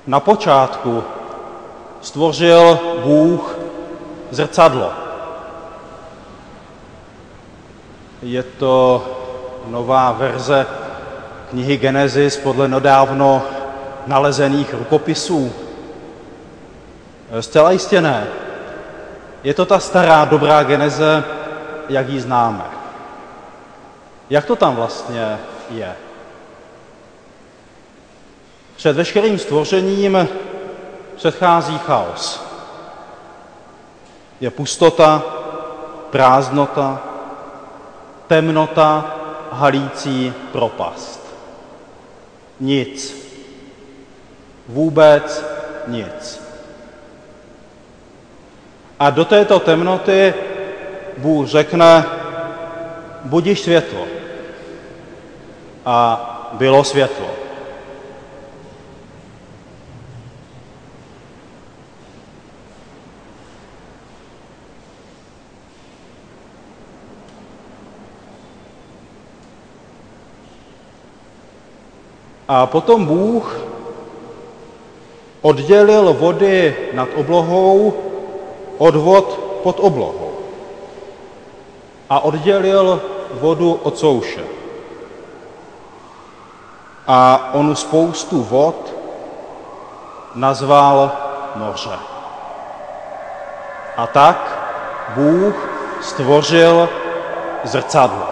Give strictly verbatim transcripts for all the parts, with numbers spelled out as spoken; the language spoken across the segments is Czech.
Na počátku stvořil Bůh zrcadlo. Je to nová verze knihy Genesis podle nedávno nalezených rukopisů. Zcela jistě ne. Je to ta stará dobrá Geneze, jak ji známe. Jak to tam vlastně je? Před veškerým stvořením předchází chaos. Je pustota, prázdnota, temnota, halící propast. Nic. Vůbec nic. A do této temnoty Bůh řekne, budiš světlo. A bylo světlo. A potom Bůh oddělil vody nad oblohou od vod pod oblohou. A oddělil vodu od souše. A onu spoustu vod nazval moře. A tak Bůh stvořil zrcadlo.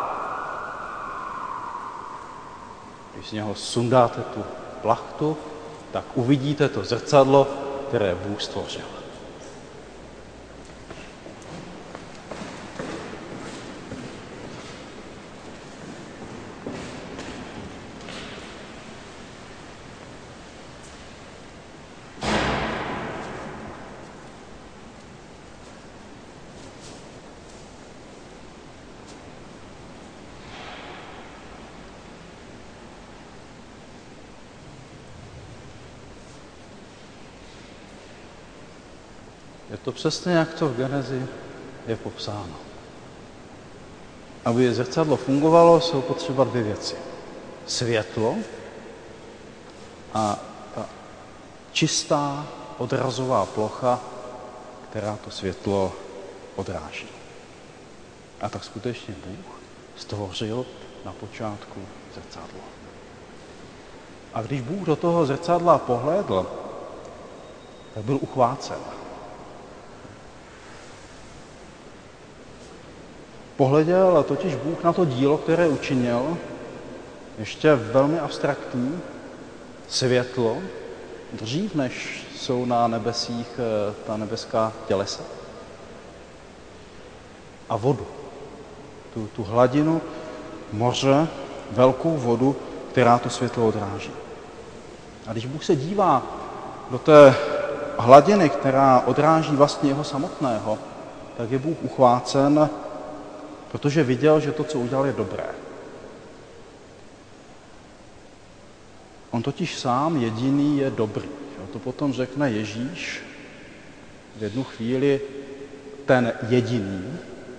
Když z něho sundáte tu plachtu, tak uvidíte to zrcadlo, které Bůh stvořil. Je to přesně, jak to v Genezi je popsáno. Aby zrcadlo fungovalo, jsou potřeba dvě věci. Světlo a ta čistá odrazová plocha, která to světlo odráží. A tak skutečně Bůh stvořil na počátku zrcadlo. A když Bůh do toho zrcadla pohlédl, tak byl uchvácen. Pohleděl totiž Bůh na to dílo, které učinil, ještě velmi abstraktní, světlo, dřív než jsou na nebesích ta nebeská tělesa. A vodu, tu, tu hladinu moře, velkou vodu, která to světlo odráží. A když Bůh se dívá do té hladiny, která odráží vlastně jeho samotného, tak je Bůh uchvácen, protože viděl, že to, co udělal, je dobré. On totiž sám jediný je dobrý. To potom řekne Ježíš v jednu chvíli, ten jediný,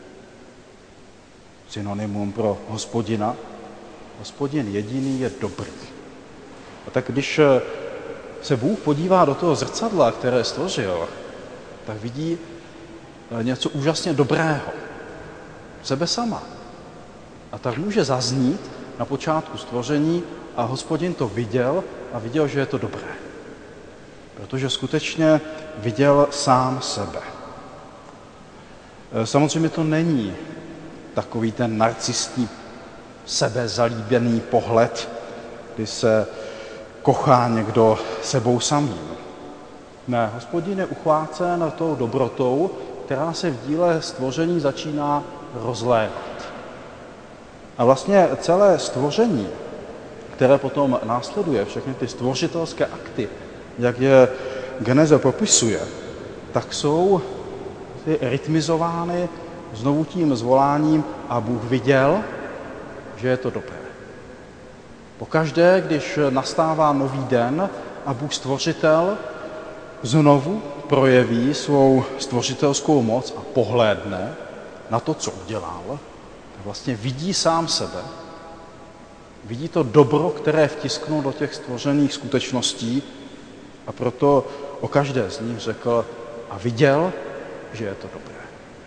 synonymum pro Hospodina, Hospodin jediný je dobrý. A tak když se Bůh podívá do toho zrcadla, které stvořil, tak vidí něco úžasně dobrého. Sebe sama. A tak může zaznít na počátku stvoření a Hospodin to viděl a viděl, že je to dobré. Protože skutečně viděl sám sebe. Samozřejmě to není takový ten narcistní sebezalíbený pohled, kdy se kochá někdo sebou samým. Ne, Hospodin je uchvácen tou dobrotou, která se v díle stvoření začíná rozlévat. A vlastně celé stvoření, které potom následuje, všechny ty stvořitelské akty, jak je Geneze popisuje, tak jsou ty rytmizovány znovu tím zvoláním a Bůh viděl, že je to dobré. Pokaždé, když nastává nový den a Bůh stvořitel znovu projeví svou stvořitelskou moc a pohlédne na to, co udělal, tak vlastně vidí sám sebe, vidí to dobro, které vtisknul do těch stvořených skutečností A proto o každé z nich řekl a viděl, že je to dobré.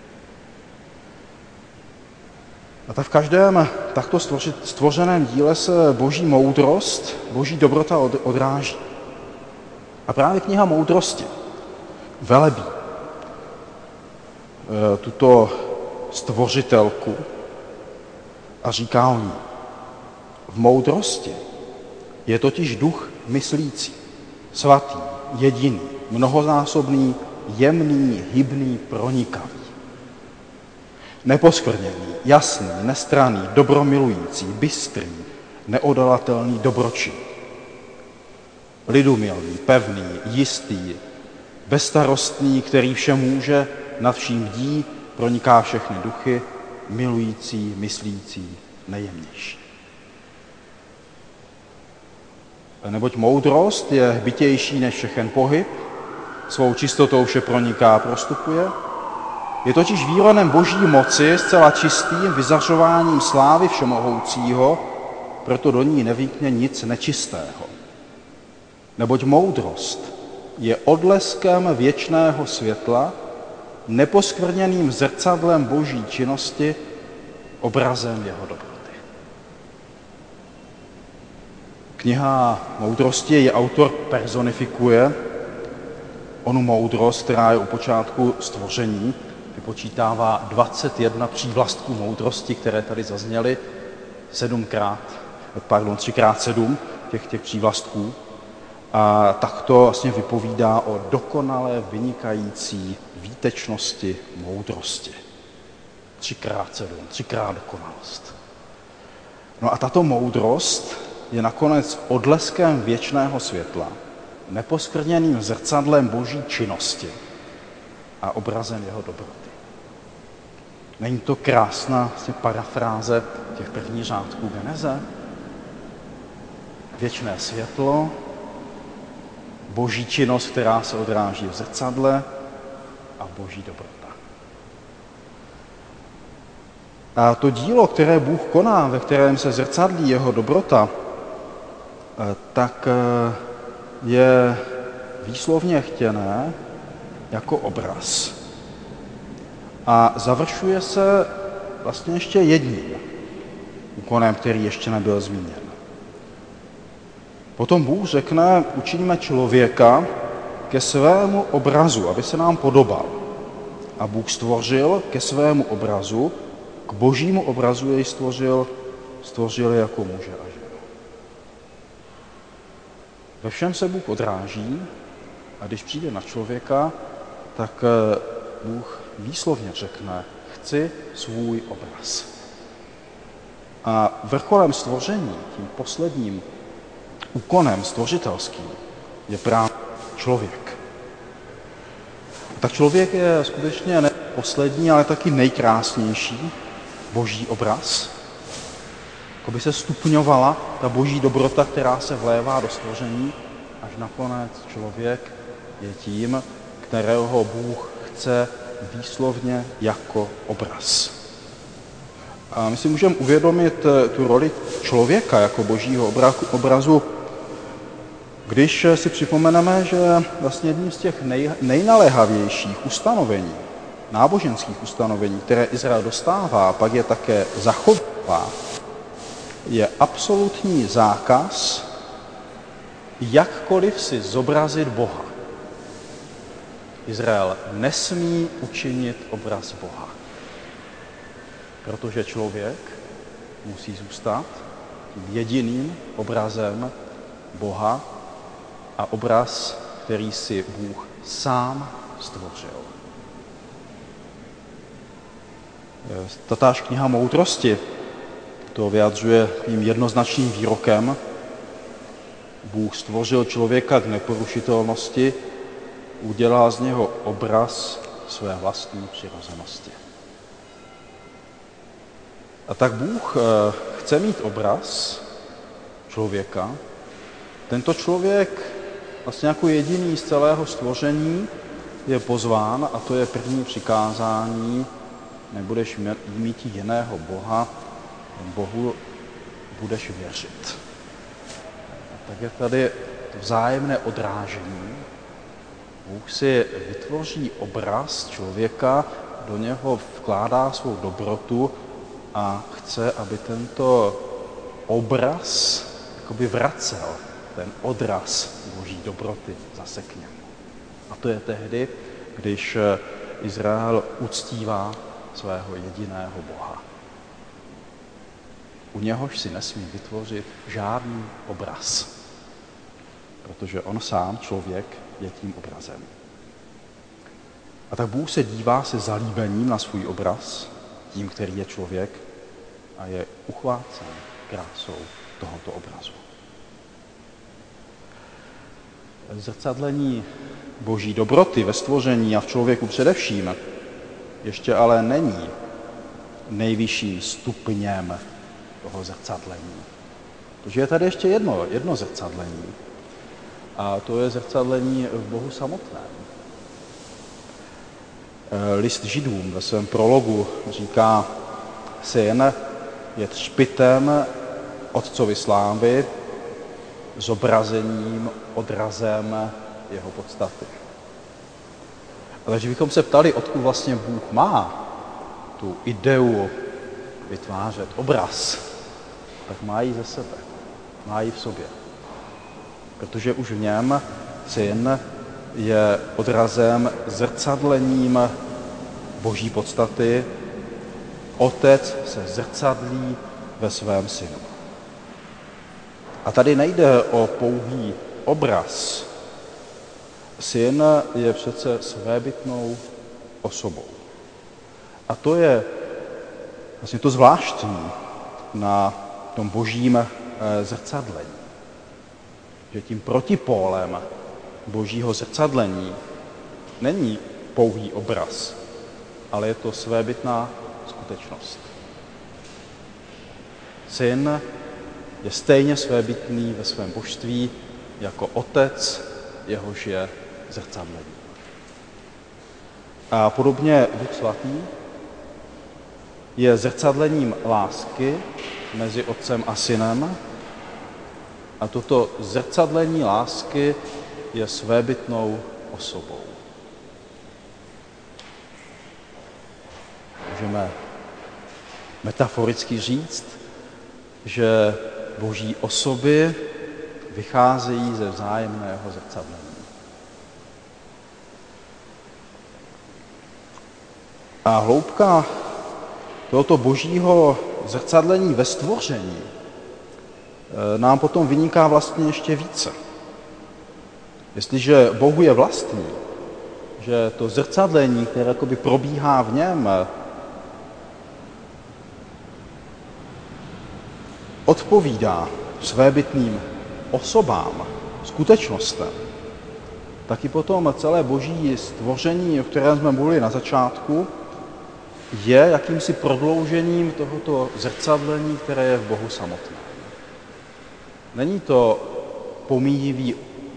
A tak v každém takto stvořeném díle se boží moudrost, boží dobrota odráží. A právě kniha Moudrosti velebí tuto stvořitelku a říká o ní. V moudrosti je totiž duch myslící, svatý, jediný, mnohonásobný, jemný, hybný, pronikavý. Neposkvrněný, jasný, nestranný, dobromilující, bystrý, neodolatelný, dobročinný. Lidumilný, pevný, jistý, bezstarostný, který vše může, nad vším bdí, proniká všechny duchy, milující, myslící, nejjemnější. Neboť moudrost je hbitější než všechen pohyb, svou čistotou vše proniká a prostupuje. Je totiž výronem boží moci zcela čistým vyzařováním slávy všemohoucího, proto do ní nevnikne nic nečistého. Neboť moudrost je odleskem věčného světla, neposkvrněným zrcadlem boží činnosti, obrazem jeho dobroty. Kniha Moudrosti, její autor personifikuje onu moudrost, která je u počátku stvoření, vypočítává dvacet jedna přívlastků moudrosti, které tady zazněly, sedmkrát, pardon, třikrát sedm těch, těch přívlastků. A tak to vlastně vypovídá o dokonalé vynikající výtečnosti moudrosti. Třikrát sedm, třikrát dokonalost. No a tato moudrost je nakonec odleskem věčného světla, neposkvrněným zrcadlem boží činnosti a obrazem jeho dobroty. Není to krásná vlastně parafráze těch prvních řádků Geneze? Věčné světlo, boží činnost, která se odráží v zrcadle a boží dobrota. A to dílo, které Bůh koná, ve kterém se zrcadlí jeho dobrota, tak je výslovně chtěné jako obraz. A završuje se vlastně ještě jedním úkonem, který ještě nebyl zmíněn. Potom Bůh řekne, učiníme člověka ke svému obrazu, aby se nám podobal. A Bůh stvořil ke svému obrazu, k božímu obrazu jej stvořil, stvořil jako muže a ženu. Ve všem se Bůh odráží a když přijde na člověka, tak Bůh výslovně řekne, chci svůj obraz. A vrcholem stvoření, tím posledním úkonem stvořitelským, je právě člověk. Tak člověk je skutečně ne poslední, ale taky nejkrásnější boží obraz. Jako by se stupňovala ta boží dobrota, která se vlévá do stvoření, až nakonec člověk je tím, kterého Bůh chce výslovně jako obraz. A my si můžeme uvědomit tu roli člověka jako božího obrazu, když si připomeneme, že vlastně jedním z těch nej, nejnaléhavějších ustanovení, náboženských ustanovení, které Izrael dostává, a pak je také zachovává, je absolutní zákaz jakkoliv si zobrazit Boha. Izrael nesmí učinit obraz Boha, protože člověk musí zůstat tím jediným obrazem Boha a obraz, který si Bůh sám stvořil. Tatáž kniha Moudrosti to vyjadřuje tím jednoznačným výrokem. Bůh stvořil člověka k neporušitelnosti, udělal z něho obraz své vlastní přirozenosti. A tak Bůh chce mít obraz člověka. Tento člověk vlastně jako jediný z celého stvoření je pozván, a to je první přikázání, nebudeš mít jiného Boha, Bohu budeš věřit. A tak je tady vzájemné odrážení Bůh si vytvoří obraz člověka, do něho vkládá svou dobrotu a chce, aby tento obraz jakoby vracel ten odraz Boží dobroty zase k němu. A to je tehdy, když Izrael uctívá svého jediného Boha. U něhož si nesmí vytvořit žádný obraz, protože on sám, člověk, je tím obrazem. A tak Bůh se dívá se zalíbením na svůj obraz, tím, který je člověk, a je uchvácen krásou tohoto obrazu. Zrcadlení Boží dobroty ve stvoření a v člověku především ještě ale není nejvyšším stupněm toho zrcadlení. Protože je tady ještě jedno, jedno zrcadlení. A to je zrcadlení v Bohu samotném. List Židům ve svém prologu říká, syn je třpitem otcovy slávy, zobrazením, odrazem jeho podstaty. Ale když bychom se ptali, odkud vlastně Bůh má tu ideu vytvářet obraz, tak má ji ze sebe, má ji v sobě. Protože už v něm syn je odrazem, zrcadlením Boží podstaty. Otec se zrcadlí ve svém synu. A tady nejde o pouhý obraz. Syn je přece svébytnou osobou. A to je vlastně to zvláštní na tom Božím zrcadlení. Že tím protipólem Božího zrcadlení není pouhý obraz, ale je to svébytná skutečnost. Syn je stejně svébytný ve svém božství jako otec, jehož je zrcadlení. A podobně Duch Svatý je zrcadlením lásky mezi otcem a synem. A toto zrcadlení lásky je svébytnou osobou. Můžeme metaforicky říct, že Boží osoby vycházejí ze vzájemného zrcadlení. A hloubka tohoto Božího zrcadlení ve stvoření nám potom vyniká vlastně ještě více. Jestliže Bohu je vlastní, že to zrcadlení, které jakoby probíhá v něm, odpovídá svébytným osobám, skutečnostem, tak i potom celé Boží stvoření, o kterém jsme mluvili na začátku, je jakýmsi prodloužením tohoto zrcadlení, které je v Bohu samotném. Není to pomíjivý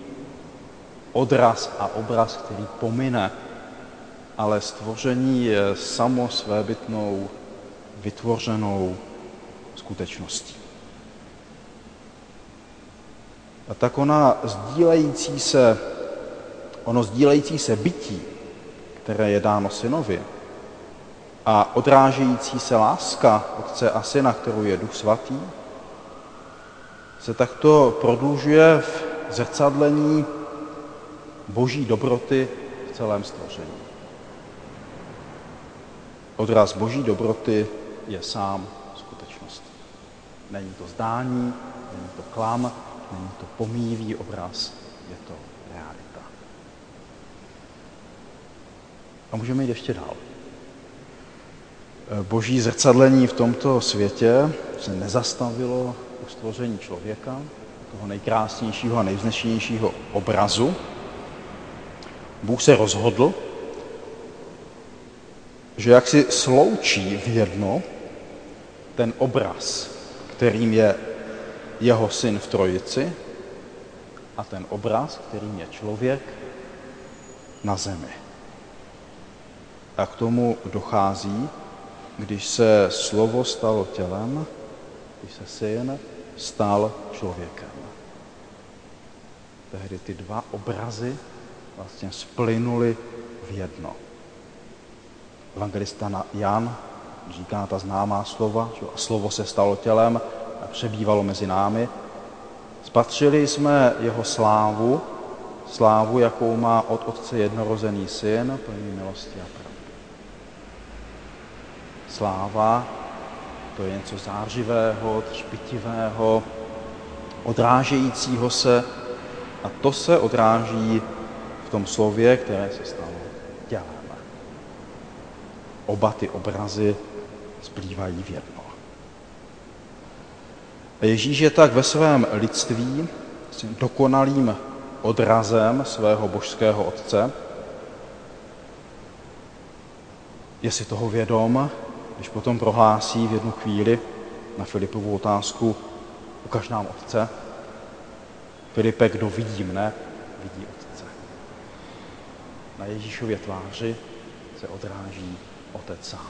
odraz a obraz, který pomine, ale stvoření je samo svébytnou, vytvořenou skutečností. A tak ona sdílející se, ono sdílející se bytí, které je dáno synovi, a odrážející se láska otce a syna, kterou je Duch Svatý, se takto prodlužuje v zrcadlení Boží dobroty v celém stvoření. Odraz Boží dobroty je sám skutečností. Není to zdání, není to klam, není to pomíjivý obraz, je to realita. A můžeme jít ještě dál. Boží zrcadlení v tomto světě se nezastavilo u stvoření člověka, toho nejkrásnějšího a nejvznešenějšího obrazu. Bůh se rozhodl, že jak si sloučí v jedno ten obraz, kterým je jeho syn v trojici, a ten obraz, kterým je člověk na zemi. A k tomu dochází, když se slovo stalo tělem, když se syn stal člověkem. Tehdy ty dva obrazy vlastně splynuli v jedno. Evangelista Jan říká ta známá slova, že slovo se stalo tělem a přebývalo mezi námi. Spatřili jsme jeho slávu, slávu, jakou má od Otce jednorozený syn, plný milosti a pravdy. Sláva, to je něco zářivého, třpitivého, odrážejícího se, a to se odráží v tom slově, které se stalo tělem. Oba ty obrazy splývají v jedno. A Ježíš je tak ve svém lidství dokonalým odrazem svého božského Otce. Je si toho vědom, když potom prohlásí v jednu chvíli na Filipovu otázku: ukaž nám Otce. Filipe, kdo vidí mne, vidí Otce. Na Ježíšově tváři se odráží Otec sám.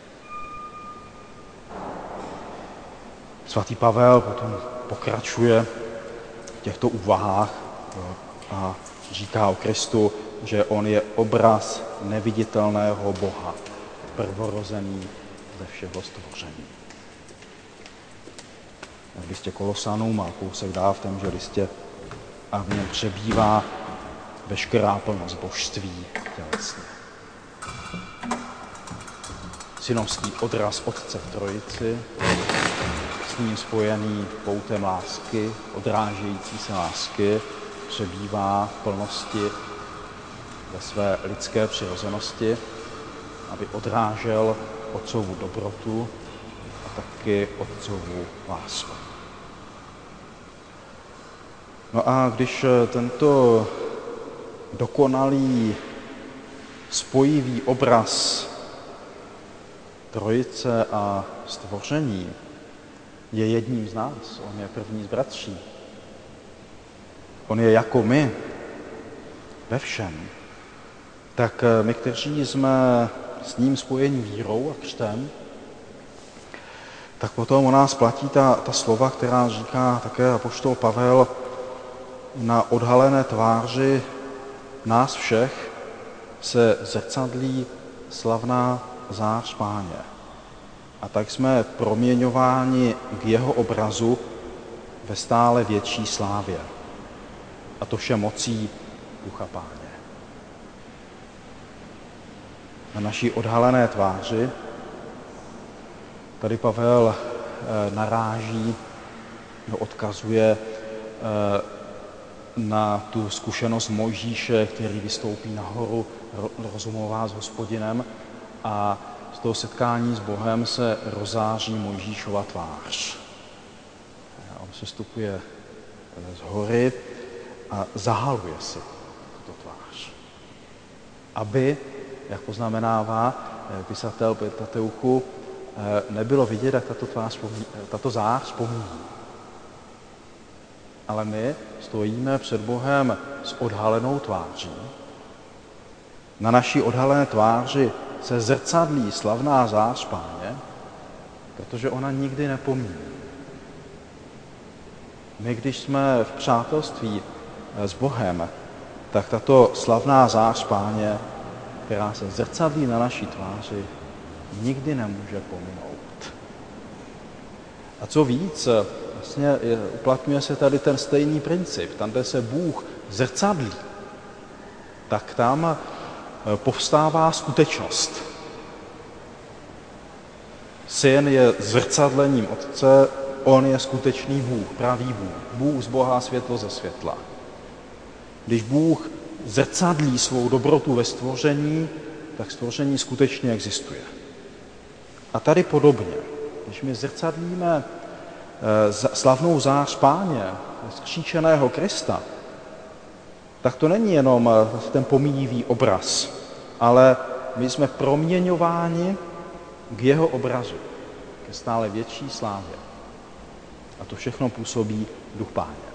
Svatý Pavel potom pokračuje v těchto úvahách a říká o Kristu, že on je obraz neviditelného Boha, prvorozený ze všeho stvoření. V listě Kolosanům a kousek dál v témže listě: a v něm přebývá veškerá plnost božství tělesně. Synovský odraz Otce v Trojici, s ním spojený poutem lásky, odrážející se lásky, přebývá v plnosti ve své lidské přirozenosti, aby odrážel Otcovu dobrotu a taky Otcovu lásku. No a když tento dokonalý spojivý obraz Trojice a stvoření je jedním z nás, on je první z bratří, on je jako my ve všem, tak my, kteří jsme s ním spojeni vírou a křtem, tak potom o nás platí ta, ta slova, která říká také apoštol Pavel: na odhalené tváři nás všech se zrcadlí slavná zář Páně. A tak jsme proměňováni k jeho obrazu ve stále větší slávě. A to vše mocí Ducha Páně. Na naší odhalené tváři tady Pavel e, naráží, no, odkazuje e, na tu zkušenost Mojžíše, který vystoupí nahoru, rozumová s Hospodinem, a z toho setkání s Bohem se rozáří Mojžíšova tvář. On se stupuje z hory a zahaluje si tuto tvář, aby, jak poznamenává pisatel Pentateuchu, nebylo vidět, jak tato, tvář, tato zář pomíjí. Ale my stojíme před Bohem s odhalenou tváří. Na naší odhalené tváři se zrcadlí slavná zář Páně, protože ona nikdy nepomíjí. My, když jsme v přátelství s Bohem, tak tato slavná zář Páně, která se zrcadlí na naší tváři, nikdy nemůže pominout. A co víc, vlastně je, uplatňuje se tady ten stejný princip. Tam, kde se Bůh zrcadlí, tak tam povstává skutečnost. Syn je zrcadlením Otce, on je skutečný Bůh, pravý Bůh. Bůh z Boha, světlo ze světla. Když Bůh zrcadlí svou dobrotu ve stvoření, tak stvoření skutečně existuje. A tady podobně, když my zrcadlíme slavnou zář Páně, vzkříšeného Krista, tak to není jenom ten pomíjivý obraz, ale my jsme proměňováni k jeho obrazu, ke stále větší slávě. A to všechno působí Duch Páně.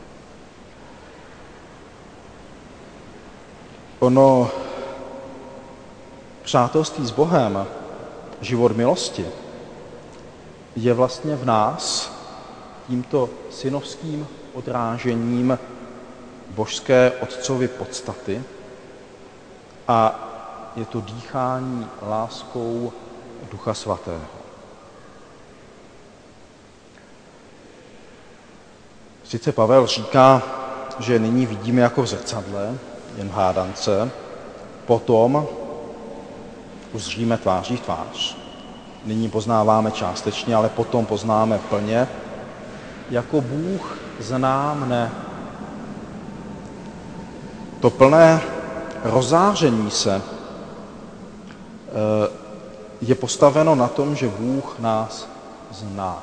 Ono přátelství s Bohem, život milosti, je vlastně v nás tímto synovským odrážením božské Otcovy podstaty, a je to dýchání láskou Ducha Svatého. Sice Pavel říká, že nyní vidíme jako v zrcadle, jen v hádance, potom uzříme tváří v tvář. Nyní poznáváme částečně, ale potom poznáme plně, jako Bůh zná mne. To plné rozáření se je postaveno na tom, že Bůh nás zná.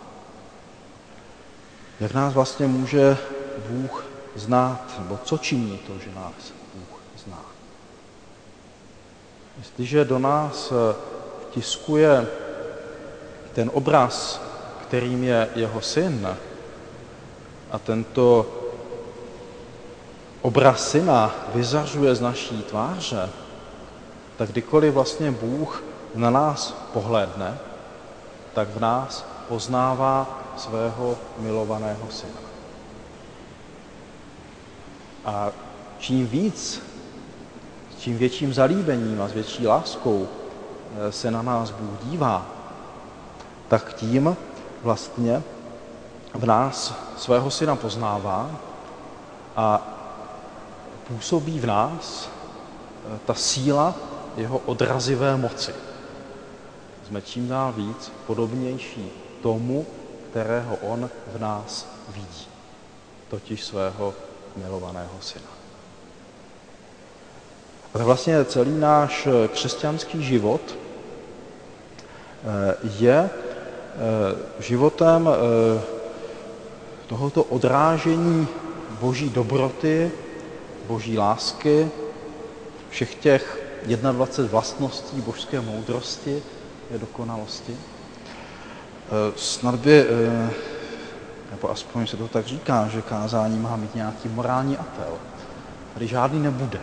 Jak nás vlastně může Bůh znát, nebo co činí to, že nás Bůh zná? Jestliže do nás vtiskuje ten obraz, kterým je jeho syn, a tento obraz syna vyzařuje z naší tváře, tak kdykoliv vlastně Bůh na nás pohlédne, tak v nás poznává svého milovaného syna. A čím víc, čím větším zalíbením a s větší láskou se na nás Bůh dívá, tak tím vlastně v nás svého syna poznává a působí v nás ta síla jeho odrazivé moci. Jsme čím dál víc podobnější tomu, kterého on v nás vidí, totiž svého milovaného syna. A vlastně celý náš křesťanský život je životem tohoto odrážení Boží dobroty, Boží lásky, všech těch dvacet jedna vlastností božské moudrosti a dokonalosti. Snad by, nebo aspoň se to tak říká, že kázání má mít nějaký morální apel. Tady žádný nebude.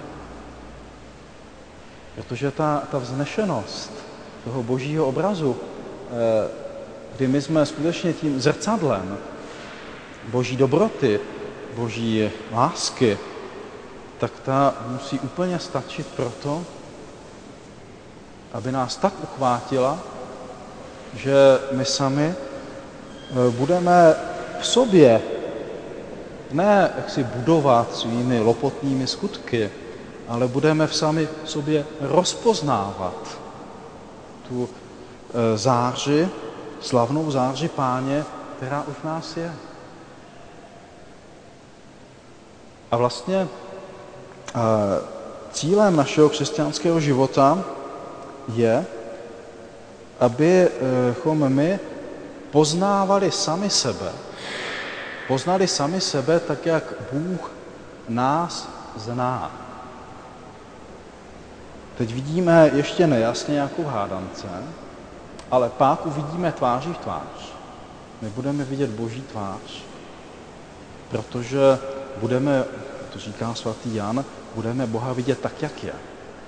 Protože ta, ta vznešenost toho božího obrazu, kdy my jsme skutečně tím zrcadlem boží dobroty, boží lásky, tak ta musí úplně stačit proto, aby nás tak uchvátila, že my sami budeme v sobě ne jak si budovat svými lopotnými skutky, ale budeme v sami sobě rozpoznávat tu záři, slavnou záři Páně, která už v nás je. A vlastně cílem našeho křesťanského života je, abychom my poznávali sami sebe. Poznali sami sebe tak, jak Bůh nás zná. Teď vidíme ještě nejasně jako v hádance, ale pak uvidíme tváří v tvář. My budeme vidět Boží tvář, protože budeme, to říká svatý Jan, budeme Boha vidět tak, jak je.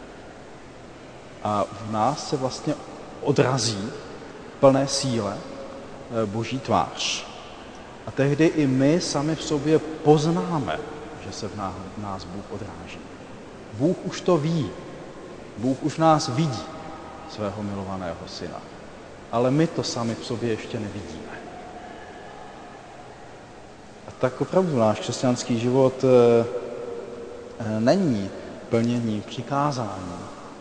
A v nás se vlastně odrazí v plné síle Boží tvář. A tehdy i my sami v sobě poznáme, že se v nás Bůh odráží. Bůh už to ví. Bůh už v nás vidí svého milovaného syna. Ale my to sami v sobě ještě nevidíme. A tak opravdu náš křesťanský život není plnění přikázání,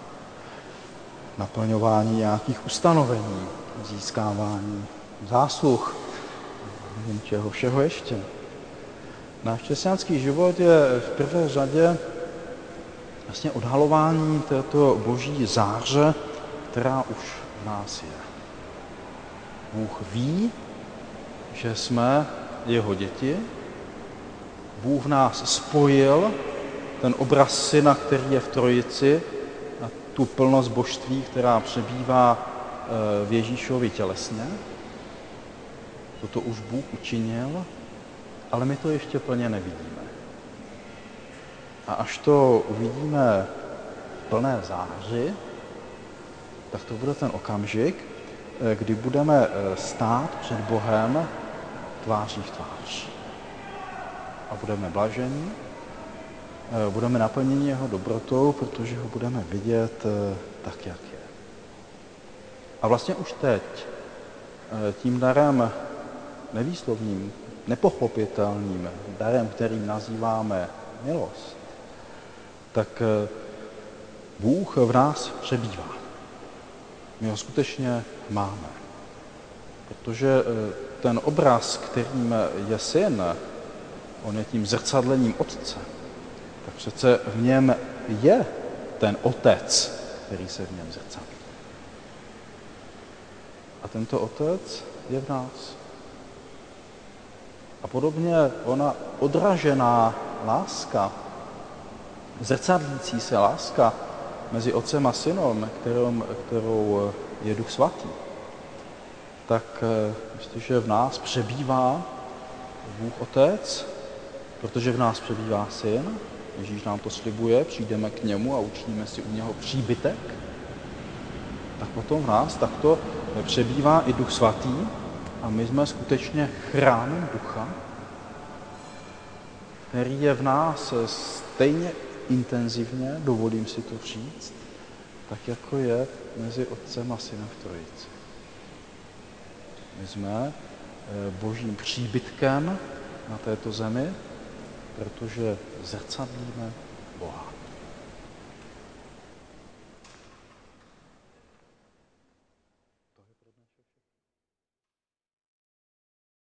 naplňování nějakých ustanovení, získávání zásluh, nevím čeho všeho ještě. Náš křesťanský život je v prvé řadě vlastně odhalování této boží záře, která už v nás je. Bůh ví, že jsme jeho děti. Bůh v nás spojil ten obraz syna, který je v trojici, a tu plnost božství, která přebývá v Ježíšovi tělesně. Toto už Bůh učinil, ale my to ještě plně nevidíme. A až to uvidíme v plné záři, tak to bude ten okamžik, kdy budeme stát před Bohem tváří v tvář. A budeme blažení, budeme naplněni jeho dobrotou, protože ho budeme vidět tak, jak je. A vlastně už teď tím darem nevýslovným, nepochopitelným darem, kterým nazýváme milost, tak Bůh v nás přebývá. My ho skutečně máme. Protože ten obraz, kterým je syn, on je tím zrcadlením otce, tak přece v něm je ten otec, který se v něm zrcadlí. A tento otec je v nás. A podobně ona odražená láska, zrcadlící se láska mezi otcem a synem, kterou, kterou je Duch Svatý, tak jestliže v nás přebývá Bůh Otec, protože v nás přebývá Syn, Ježíš nám to slibuje, přijdeme k němu a učiníme si u něho příbytek, tak potom v nás takto přebývá i Duch Svatý a my jsme skutečně chrámem Ducha, který je v nás stejně intenzivně, dovolím si to říct, tak jako je mezi Otcem a Synem v Trojici. My jsme božím příbytkem na této zemi, protože zrcadlíme Boha.